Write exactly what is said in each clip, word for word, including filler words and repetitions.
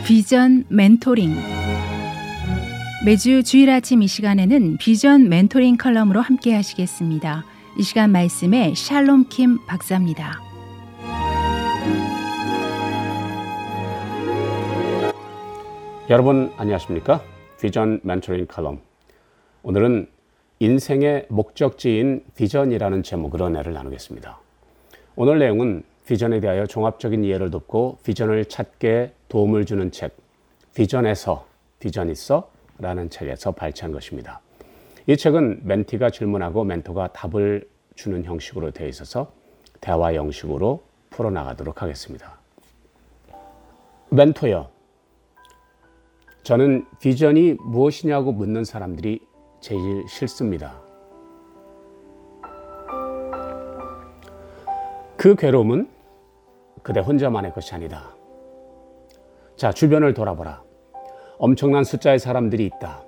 비전 멘토링. 매주 주일 아침 이 시간에는 비전 멘토링 컬럼으로 함께 하시겠습니다. 이 시간 말씀에 샬롬 킴 박사입니다. 여러분 안녕하십니까? 비전 멘토링 컬럼. 오늘은 인생의 목적지인 비전이라는 제목으로 은혜를 나누겠습니다. 오늘 내용은 비전에 대하여 종합적인 이해를 돕고 비전을 찾게 도움을 주는 책 비전에서 비전 있어? 라는 책에서 발췌한 것입니다. 이 책은 멘티가 질문하고 멘토가 답을 주는 형식으로 되어 있어서 대화 형식으로 풀어나가도록 하겠습니다. 멘토요. 저는 비전이 무엇이냐고 묻는 사람들이 제일 싫습니다. 그 괴로움은 그대 혼자만의 것이 아니다. 자, 주변을 돌아보라. 엄청난 숫자의 사람들이 있다.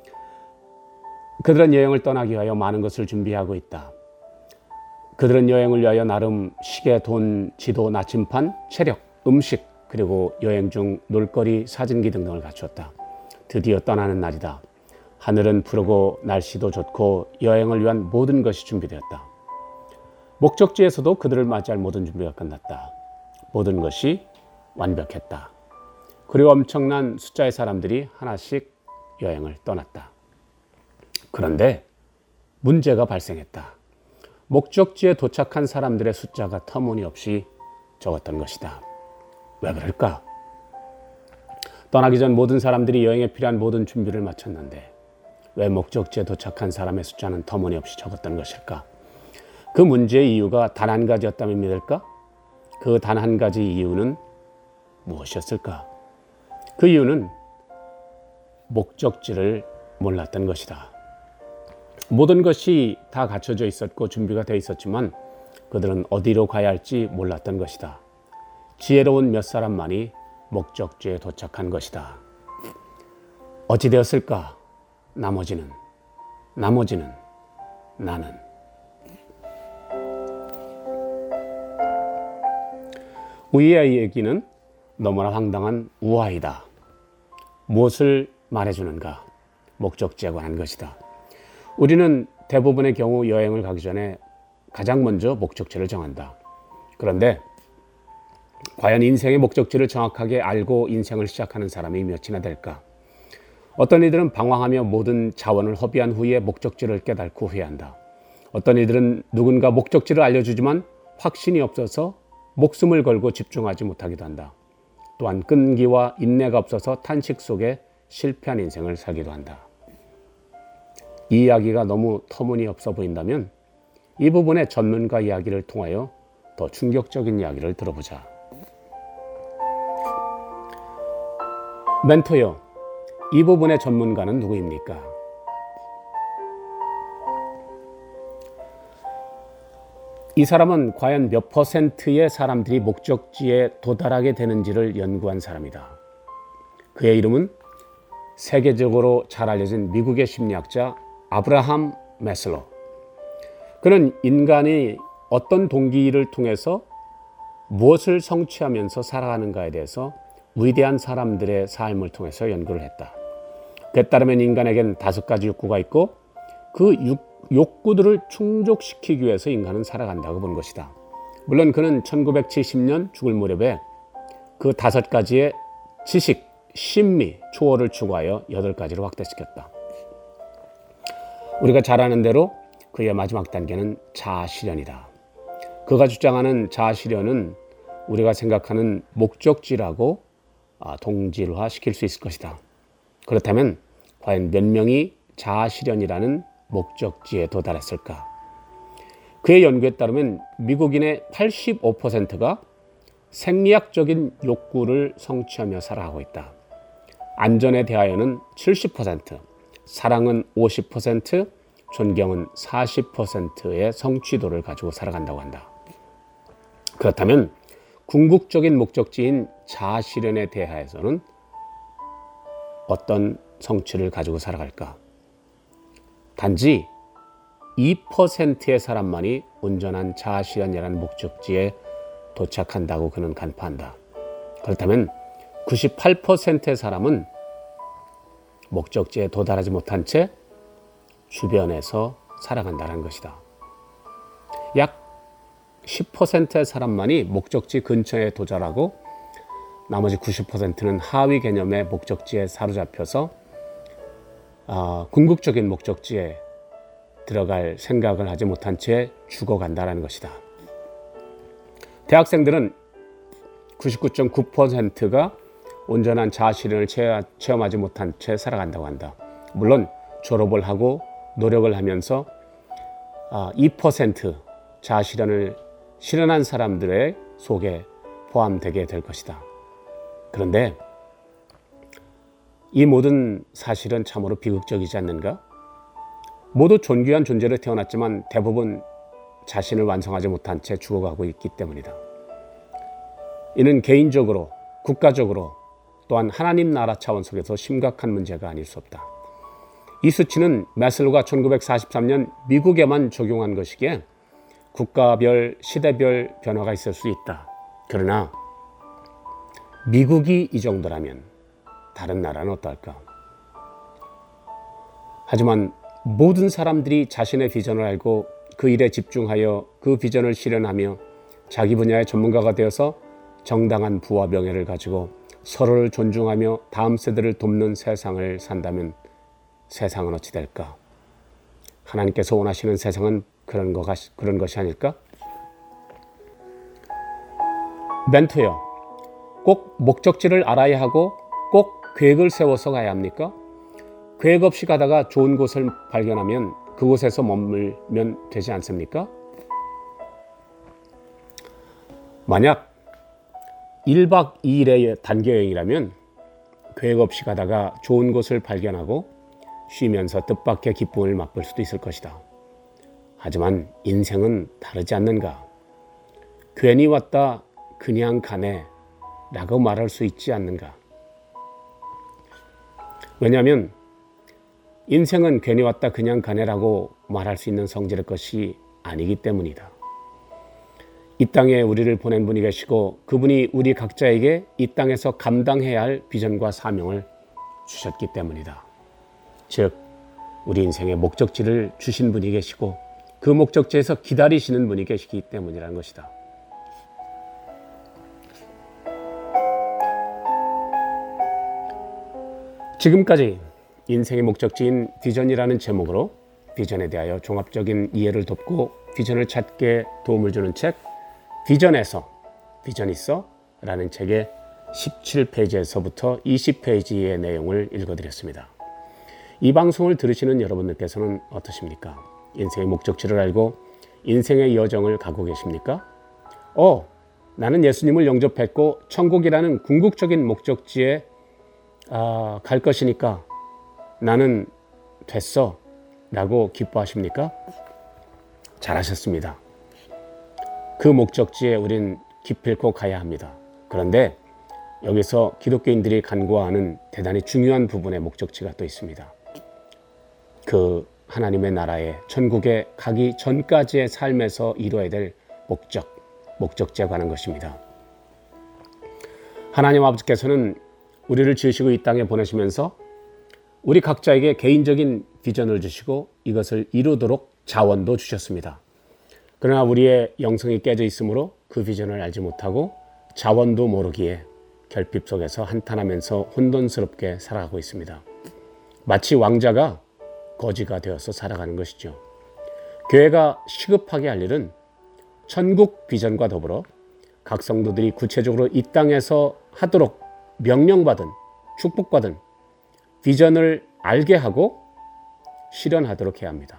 그들은 여행을 떠나기 위하여 많은 것을 준비하고 있다. 그들은 여행을 위하여 나름 시계, 돈, 지도, 나침판, 체력, 음식, 그리고 여행 중 놀거리, 사진기 등등을 갖추었다. 드디어 떠나는 날이다. 하늘은 푸르고 날씨도 좋고 여행을 위한 모든 것이 준비되었다. 목적지에서도 그들을 맞이할 모든 준비가 끝났다. 모든 것이 완벽했다. 그리고 엄청난 숫자의 사람들이 하나씩 여행을 떠났다. 그런데 문제가 발생했다. 목적지에 도착한 사람들의 숫자가 터무니없이 적었던 것이다. 왜 그럴까? 떠나기 전 모든 사람들이 여행에 필요한 모든 준비를 마쳤는데 왜 목적지에 도착한 사람의 숫자는 터무니없이 적었던 것일까? 그 문제의 이유가 단 한 가지였다면 믿을까? 그 단 한 가지 이유는 무엇이었을까? 그 이유는 목적지를 몰랐던 것이다. 모든 것이 다 갖춰져 있었고 준비가 되어 있었지만 그들은 어디로 가야 할지 몰랐던 것이다. 지혜로운 몇 사람만이 목적지에 도착한 것이다. 어찌 되었을까? 나머지는, 나머지는 나는. 우리의 얘기는 너무나 황당한 우화이다. 무엇을 말해주는가? 목적지에 관한 것이다. 우리는 대부분의 경우 여행을 가기 전에 가장 먼저 목적지를 정한다. 그런데 과연 인생의 목적지를 정확하게 알고 인생을 시작하는 사람이 몇이나 될까? 어떤 이들은 방황하며 모든 자원을 허비한 후에 목적지를 깨닫고 후회한다. 어떤 이들은 누군가 목적지를 알려주지만 확신이 없어서 목숨을 걸고 집중하지 못하기도 한다. 또한 끈기와 인내가 없어서 탄식 속에 실패한 인생을 살기도 한다. 이 이야기가 너무 터무니없어 보인다면 이 부분의 전문가 이야기를 통하여 더 충격적인 이야기를 들어보자. 멘토요, 이 부분의 전문가는 누구입니까? 이 사람은 과연 몇 퍼센트의 사람들이 목적지에 도달하게 되는지를 연구한 사람이다. 그의 이름은 세계적으로 잘 알려진 미국의 심리학자 아브라함 매슬로. 그는 인간이 어떤 동기를 통해서 무엇을 성취하면서 살아가는가에 대해서 위대한 사람들의 삶을 통해서 연구를 했다. 그에 따르면 인간에겐 다섯 가지 욕구가 있고 그 욕, 욕구들을 충족시키기 위해서 인간은 살아간다고 본 것이다. 물론 그는 천구백칠십 년 죽을 무렵에 그 다섯 가지의 지식, 심리, 초월을 추구하여 여덟 가지로 확대시켰다. 우리가 잘 아는 대로 그의 마지막 단계는 자아실현이다. 그가 주장하는 자아실현은 우리가 생각하는 목적지라고 동질화시킬 수 있을 것이다. 그렇다면 과연 몇 명이 자아실현이라는 목적지에 도달했을까? 그의 연구에 따르면 미국인의 팔십오 퍼센트가 생리학적인 욕구를 성취하며 살아가고 있다. 안전에 대하여는 칠십 퍼센트, 사랑은 오십 퍼센트, 존경은 사십 퍼센트의 성취도를 가지고 살아간다고 한다. 그렇다면 궁극적인 목적지인 자아실현에 대하여서는 어떤 성취를 가지고 살아갈까? 단지 이 퍼센트의 사람만이 온전한 자아실현이라는 목적지에 도착한다고 그는 간파한다. 그렇다면 구십팔 퍼센트의 사람은 목적지에 도달하지 못한 채 주변에서 살아간다는 것이다. 약 십 퍼센트의 사람만이 목적지 근처에 도달하고 나머지 구십 퍼센트는 하위 개념의 목적지에 사로잡혀서 어, 궁극적인 목적지에 들어갈 생각을 하지 못한 채 죽어간다는 것이다. 대학생들은 구십구 점 구 퍼센트가 온전한 자아실현을 체험하지 못한 채 살아간다고 한다. 물론 졸업을 하고 노력을 하면서 이 퍼센트 자아실현을 실현한 사람들의 속에 포함되게 될 것이다. 그런데 이 모든 사실은 참으로 비극적이지 않는가? 모두 존귀한 존재로 태어났지만 대부분 자신을 완성하지 못한 채 죽어가고 있기 때문이다. 이는 개인적으로, 국가적으로, 또한 하나님 나라 차원 속에서 심각한 문제가 아닐 수 없다. 이 수치는 매슬로가 천구백사십삼 년 미국에만 적용한 것이기에 국가별, 시대별 변화가 있을 수 있다. 그러나 미국이 이 정도라면 다른 나라는 어떨까? 하지만 모든 사람들이 자신의 비전을 알고 그 일에 집중하여 그 비전을 실현하며 자기 분야의 전문가가 되어서 정당한 부와 명예를 가지고 서로를 존중하며 다음 세대를 돕는 세상을 산다면 세상은 어찌 될까? 하나님께서 원하시는 세상은 그런, 거, 그런 것이 아닐까? 멘토여, 꼭 목적지를 알아야 하고 꼭 계획을 세워서 가야 합니까? 계획 없이 가다가 좋은 곳을 발견하면 그곳에서 머물면 되지 않습니까? 만약 일 박 이 일의 단기여행이라면 계획 없이 가다가 좋은 곳을 발견하고 쉬면서 뜻밖의 기쁨을 맛볼 수도 있을 것이다. 하지만 인생은 다르지 않는가? 괜히 왔다 그냥 가네 라고 말할 수 있지 않는가? 왜냐하면 인생은 괜히 왔다 그냥 가네라고 말할 수 있는 성질의 것이 아니기 때문이다. 이 땅에 우리를 보낸 분이 계시고 그분이 우리 각자에게 이 땅에서 감당해야 할 비전과 사명을 주셨기 때문이다. 즉 우리 인생의 목적지를 주신 분이 계시고 그 목적지에서 기다리시는 분이 계시기 때문이라는 것이다. 지금까지 인생의 목적지인 비전이라는 제목으로 비전에 대하여 종합적인 이해를 돕고 비전을 찾게 도움을 주는 책 비전에서 비전 있어 라는 책의 십칠 페이지에서부터 이십 페이지의 내용을 읽어드렸습니다. 이 방송을 들으시는 여러분들께서는 어떠십니까? 인생의 목적지를 알고 인생의 여정을 가고 계십니까? 어, 나는 예수님을 영접했고 천국이라는 궁극적인 목적지에 아, 갈 것이니까 나는 됐어 라고 기뻐하십니까? 잘하셨습니다. 그 목적지에 우린 기필코 가야 합니다. 그런데 여기서 기독교인들이 간구하는 대단히 중요한 부분의 목적지가 또 있습니다. 그 하나님의 나라에 천국에 가기 전까지의 삶에서 이루어야 될 목적, 목적지에 관한 것입니다. 하나님 아버지께서는 우리를 지으시고 이 땅에 보내시면서 우리 각자에게 개인적인 비전을 주시고 이것을 이루도록 자원도 주셨습니다. 그러나 우리의 영성이 깨져 있으므로 그 비전을 알지 못하고 자원도 모르기에 결핍 속에서 한탄하면서 혼돈스럽게 살아가고 있습니다. 마치 왕자가 거지가 되어서 살아가는 것이죠. 교회가 시급하게 할 일은 천국 비전과 더불어 각 성도들이 구체적으로 이 땅에서 하도록 명령받은, 축복받은 비전을 알게 하고 실현하도록 해야 합니다.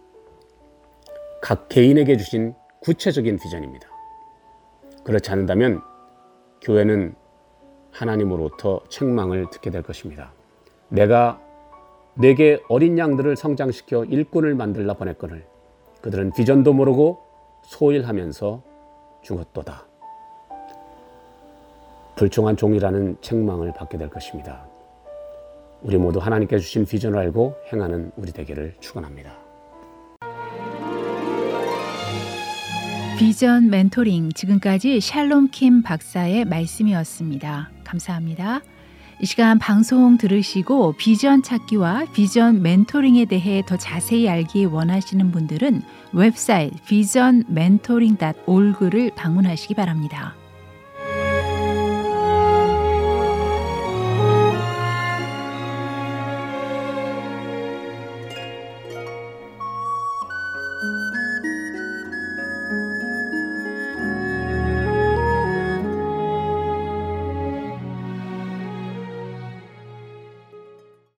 각 개인에게 주신 구체적인 비전입니다. 그렇지 않는다면 교회는 하나님으로부터 책망을 듣게 될 것입니다. 내가 내게 어린 양들을 성장시켜 일꾼을 만들라 보냈거늘 그들은 비전도 모르고 소일하면서 죽었도다. 불충한 종이라는 책망을 받게 될 것입니다. 우리 모두 하나님께 주신 비전을 알고 행하는 우리 되기를 축원합니다. 비전 멘토링, 지금까지 샬롬 킴 박사의 말씀이었습니다. 감사합니다. 이 시간 방송 들으시고 비전 찾기와 비전 멘토링에 대해 더 자세히 알기 원하시는 분들은 웹사이트 비전 멘토링 닷 오르그를 방문하시기 바랍니다.